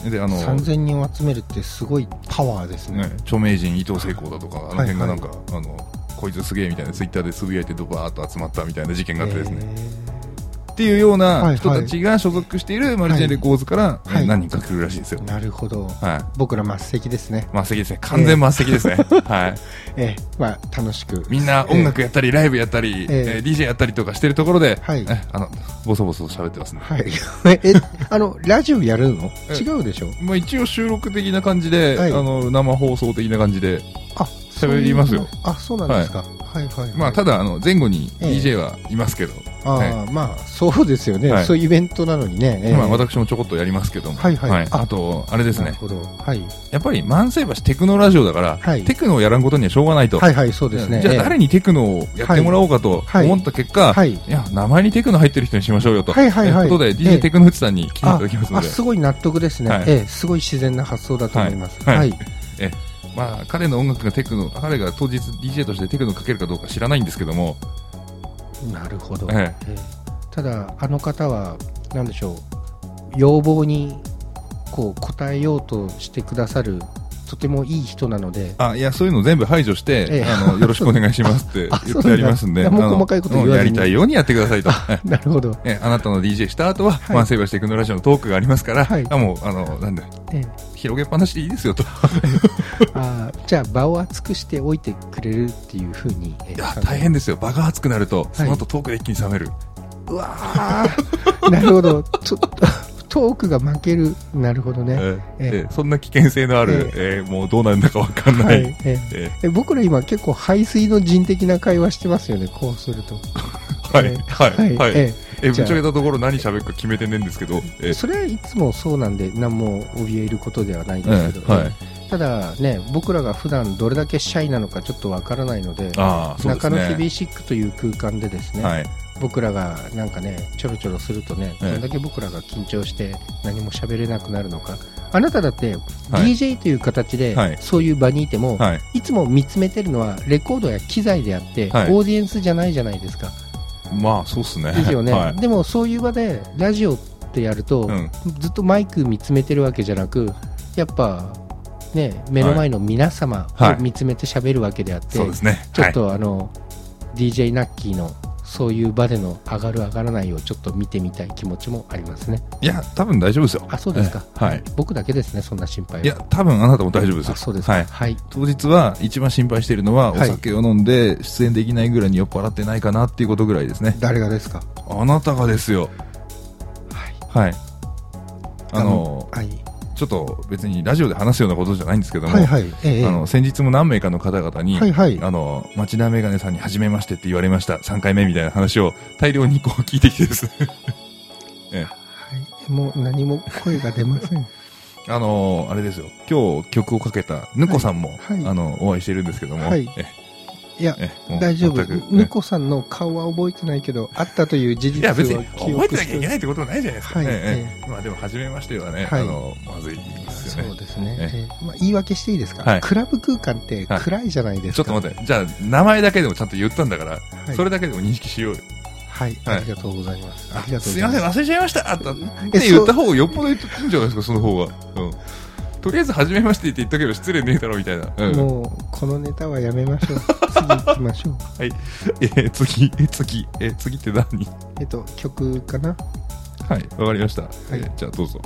であのさんぜんにんを集めるってすごいパワーですね。ね、 著名人伊藤聖光だとかあの辺がなんか、はいはい、あのこいつすげえみたいなツイッターでつぶやいてドバーッと集まったみたいな事件があってですね、っていうような人たちが所属しているマルチネレコーズから何人か来るらしいですよ。 なるほど、はい、僕ら末席ですね。 末席ですね、完全末席ですね。はい、 えー、まあ楽しくみんな音楽やったりライブやったり、えー、ディージェー やったりとかしてるところで、はい、えあのボソボソ喋ってますね。はい、 えあのラジオやるの？違うでしょ。 まあ一応収録的な感じで、はい、あの生放送的な感じで喋りますよ。 あ、そうなんですか。はいはいはいはい、 まあただあの前後に ディージェー はいますけど、ええ、あ、はい、まあそうですよね、はい、そういうイベントなのにね、 えー、まあ私もちょこっとやりますけども、はいはいはい、あ, あとあれですね、なるほど、はい、やっぱりマンセイバーシテクノラジオだから、はい、テクノをやらんことにはしょうがないと、 はいはいそうですね、 じゃあ誰にテクノをやってもらおうかと思った結果、はいはい、いや名前にテクノ入ってる人にしましょうよと、はいはいはい、ということで ディージェー テクノフチさんに来ていただきますので、 ああすごい納得ですね、はい、えー、すごい自然な発想だと思います。はい、はいはい、 えまあ、彼の音楽がテクノ、彼が当日 ディージェー としてテクノをかけるかどうか知らないんですけども。 なるほど、えええー、ただあの方は何でしょう、要望にこう応えようとしてくださるとてもいい人なので、 あ、いやそういうの全部排除して、ええ、あのよろしくお願いしますって言ってやりますんで、 もう細かいこと言わずにやりたいようにやってくださいと。 なるほど、 えあなたの ディージェー した後は、はい、マンセイバーシテクノラジオのトークがありますから、はい、あもうあのなんだ、ええ、広げっぱなしでいいですよと。 あ、じゃあ場を厚くしておいてくれるっていうふうに、 えいや大変ですよ。場が厚くなると、はい、その後トークで一気に冷める。 うわーなるほど。ちょっとトトークが負ける。なるほどね。えーえー、そんな危険性のある、えーえー、もうどうなんだかわかんない。はい、 えーえー、僕ら今結構排水の人的な会話してますよね、こうすると。 はい、はい、はい。はい、えー、ぶっちゃけたところ何喋るか決めてねえんですけど。 えー、それはいつもそうなんで、何も怯えることではないですけど、えーはい、ただね、僕らが普段どれだけシャイなのかちょっとわからないので、あー、そうですね、中野ヘビーシックという空間でですね、はい、僕らがなんかねちょろちょろするとね、どれだけ僕らが緊張して何も喋れなくなるのか。あなただって ディージェー という形でそういう場にいても、はい、いつも見つめてるのはレコードや機材であって、はい、オーディエンスじゃないじゃないですか。 まあそうっすね。 ですよね、はい、でもそういう場でラジオってやると、うん、ずっとマイク見つめてるわけじゃなく、やっぱね、目の前の皆様を見つめて喋るわけであって、はいはい、そうですね、ちょっとあの、はい、ディージェー ナッキーのそういう場での上がる上がらないをちょっと見てみたい気持ちもありますね。 いや多分大丈夫ですよ。 あ、そうですか、はい、僕だけですね、そんな心配は。 いや多分あなたも大丈夫ですよ。 あ、そうですか、はいはい、 当日は一番心配しているのは、お酒を飲んで出演できないぐらいに酔っ払ってないかなっていうことぐらいですね。 誰がですか。 あなたがですよ。はい、はい、あのー、はい、ちょっと別にラジオで話すようなことじゃないんですけども、はいはい、ええ、あの先日も何名かの方々に、はいはい、あの町田メガネさんに初めましてって言われました、さんかいめみたいな話を大量にこう聞いてきてですね、ええ、はい、もう何も声が出ません。 あのあれですよ、今日曲をかけたぬこさんも、はいはい、あのお会いしてるんですけども、はい、えいや大丈夫、ぬこさんの顔は覚えてないけど、あったという事実は記憶して。いや別に覚えてなきゃいけないってことはないじゃないですか、はい、ええ、まあでも初めましてはね、はい、あのまずいですよね。 そうですね、ええ、まあ、言い訳していいですか、はい、クラブ空間って暗いじゃないですか、 はい、ちょっと待って、じゃあ名前だけでもちゃんと言ったんだから、はい、それだけでも認識しようよ。 はい、はい、ありがとうございます。ありがとうございます。すいません、忘れちゃいましたって言った方がよっぽど言ってくるんじゃないですか、その方が。うん。とりあえず初めましてって言ったけど失礼ねえだろみたいな。 うん、もうこのネタはやめましょう。次行きましょう。 はい。えー、次え次え次って何？ えっと曲かな。 はい、わかりました。はい、えー、じゃあどうぞ。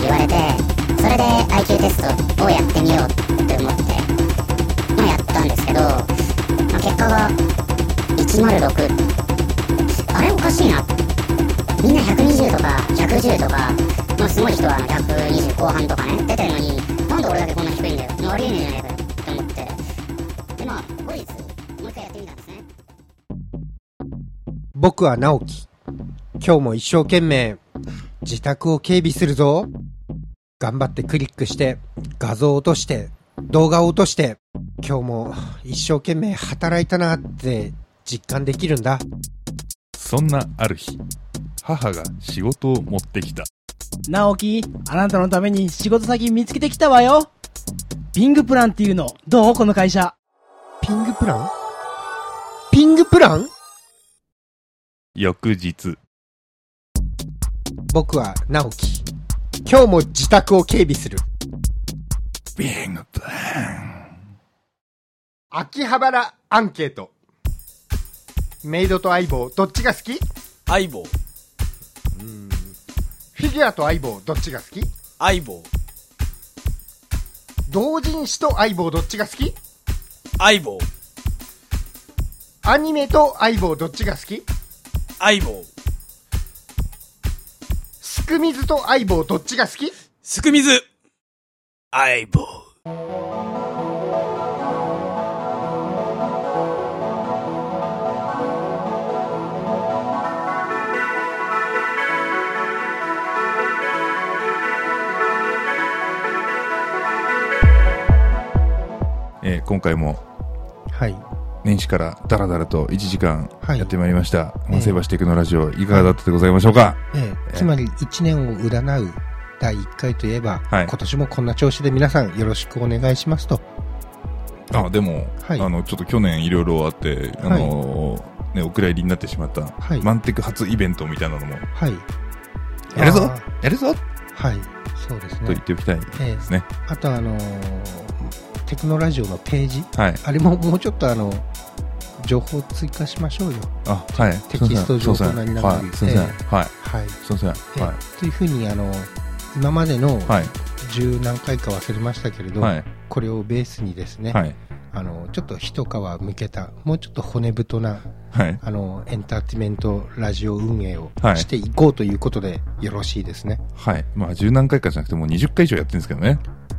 言われて、それで アイキュー テストをやってみようって思って、まあ、やったんですけど、まあ、結果がいちまるろく。あれおかしいな。みんなひゃくにじゅうとかひゃくじゅうとか、まあ、すごい人はひゃくにじゅう後半とかね出てるのに、なんで俺だけこんな低いんだよ、ありえねえじゃねえかよって思って、でまあ後日もう一回やってみたんですね。 僕は直樹。今日も一生懸命自宅を警備するぞ。頑張ってクリックして画像を落として動画を落として、今日も一生懸命働いたなって実感できるんだ。 そんなある日、母が仕事を持ってきた。 直樹、あなたのために仕事先見つけてきたわよ。ピングプランっていうのどう？この会社。 ピングプラン？ピングプラン？ 翌日、 僕は直樹。今日も自宅を警備する。 ピングプラン。 秋葉原アンケート。メイドと相棒どっちが好き？ 相棒。 うーん。フィギュアと相棒どっちが好き？ 相棒。 同人誌と相棒どっちが好き？ 相棒。 アニメと相棒どっちが好き？ 相棒。 すくみずと相棒どっちが好き？ すくみず。相棒。 えー、今回もはい年始からダラダラといちじかんやってまいりました、はい、音声橋テクノラジオいかがだったでございましょうか。 えーえー、つまりいちねんを占うだいいっかいといえば、はい、今年もこんな調子で皆さんよろしくお願いしますと。 あでも、はい、あのちょっと去年いろいろあってあの、はいね、お蔵入りになってしまった、はい、マンテク初イベントみたいなのも、はい、やるぞやるぞはいそうですねと言っておきたいですね。 えー、あとあのーテクノラジオのページ、はい、あれももうちょっとあの情報追加しましょうよ。 あ、はい。 テキスト情報なりながらすみません。はい。はい。すみません。はい。 というふうにあの今までの十何回か忘れましたけれど、はい、これをベースにですね、はい、あのちょっと一皮むけたもうちょっと骨太な、はい、あのエンターテイメントラジオ運営をしていこうということでよろしいですね。 はい。まあ十何回かじゃなくてもうにじゅっかい以上やってるんですけどね。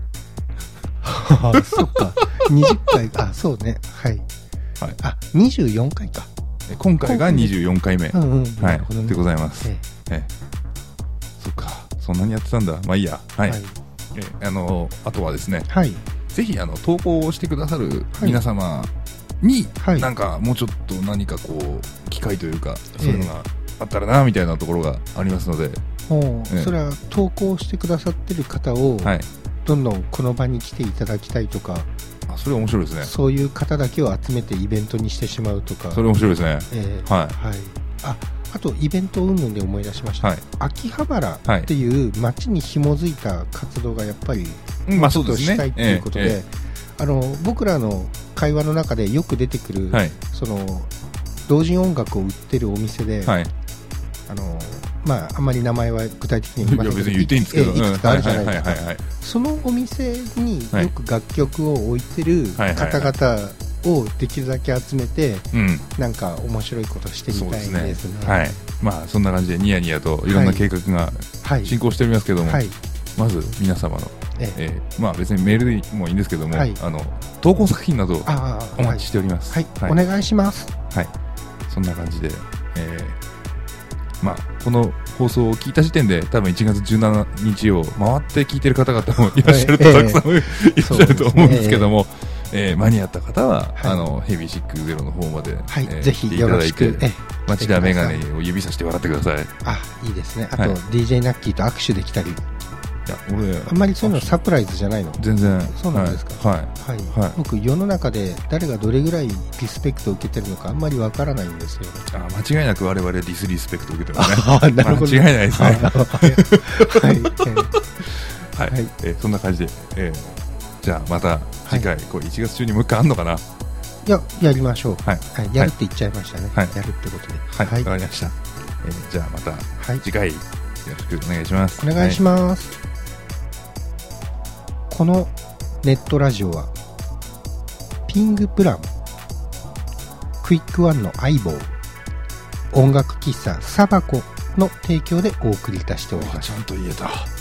そっかにじゅっかいあそうねはい、はい、あにじゅうよんかいか今回がにじゅうよんかいめ、うんうんはい、ね、でございます、ええええ、そっかそんなにやってたんだまあいいやはい、はい、えあのあとはですね、はい、ぜひあの投稿をしてくださる皆様に、はい、なんかもうちょっと何かこう機会というかそういうのがあったらなみたいなところがありますので、えええ、それは投稿してくださってる方を、はいどんどんこの場に来ていただきたいとか、 あそれ面白いですね。 そういう方だけを集めてイベントにしてしまうとか、 それ面白いですね。えー、はい、はい、 ああとイベント云々で思い出しました、はい、秋葉原っていう街に紐づいた活動がやっぱりもうちょっとしたいということで、あの僕らの会話の中でよく出てくる、はい、その同人音楽を売ってるお店で、はい、あのまあ、あんまり名前は具体的に言いませんけど、いくつかあるじゃないですか。そのお店によく楽曲を置いてる方々をできるだけ集めて、なんか面白いことしてみたいですね。ですねはい。まあそんな感じでニヤニヤといろんな計画が進行しておりますけども、はいはい、まず皆様の、ええー、まあ別にメールでもいいんですけども、はい、あの投稿作品などお待ちしております。 はい。はい、お願いします。 はい。そんな感じで。えーまあ、この放送を聞いた時点で多分いちがつじゅうしちにちを回って聞いてる方々もいらっしゃると、たくさんいらっしゃると思うんですけども、えー、間に合った方は、はい、あのヘビーシックゼロの方まで、はいえー、 ぜひよろしく町田メガネを指さして笑ってください。 あ、いいですね。あと、はい、ディージェー ナッキーと握手できたり。 いや俺あんまりそういうのサプライズじゃないの？ 全然。 そうなんですか。 はい、 はいはい、僕世の中で誰がどれぐらいリスペクトを受けてるのかあんまりわからないんですよ。 あ、間違いなく我々ディスリスペクトを受けてますね。あ、なるほど。間違いないですね。はい、はいはいえー、そんな感じで、えー、じゃあまた次回、はい、こういちがつ中にもう一回あんのかな。 いややりましょう。はい、はい、やるって言っちゃいましたね。はい、やるってことで。 はい、わ、はい、かりました。えー、じゃあまた次回、よろしくお願いします。 お願いします。はいこのネットラジオはピングプラン、クイックワンの相棒、音楽喫茶サバコの提供でお送りいたしております。 ちゃんと言えた。